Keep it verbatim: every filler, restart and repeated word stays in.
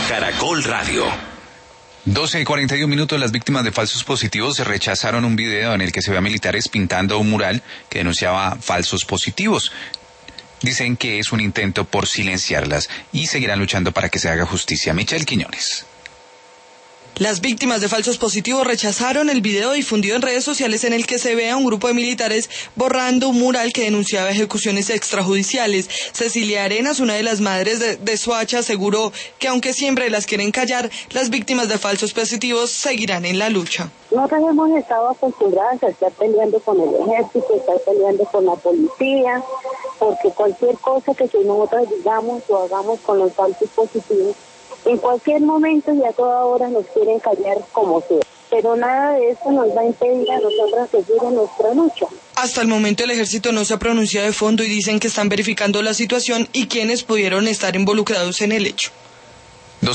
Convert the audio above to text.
Caracol Radio. doce y cuarenta y un minutos, las víctimas de falsos positivos rechazaron un video en el que se ve a militares pintando un mural que denunciaba falsos positivos. Dicen que es un intento por silenciarlas y seguirán luchando para que se haga justicia. Michelle Quiñones. Las víctimas de falsos positivos rechazaron el video difundido en redes sociales en el que se ve a un grupo de militares borrando un mural que denunciaba ejecuciones extrajudiciales. Cecilia Arenas, una de las madres de, de Soacha, aseguró que aunque siempre las quieren callar, las víctimas de falsos positivos seguirán en la lucha. Nosotros hemos estado acostumbradas a estar peleando con el ejército, a estar peleando con la policía, porque cualquier cosa que nosotros digamos o hagamos con los falsos positivos, en cualquier momento y a toda hora nos quieren callar como sea. Pero nada de eso nos va a impedir a nosotros seguir en nuestra lucha. Hasta el momento el ejército no se ha pronunciado de fondo y dicen que están verificando la situación y quienes pudieron estar involucrados en el hecho.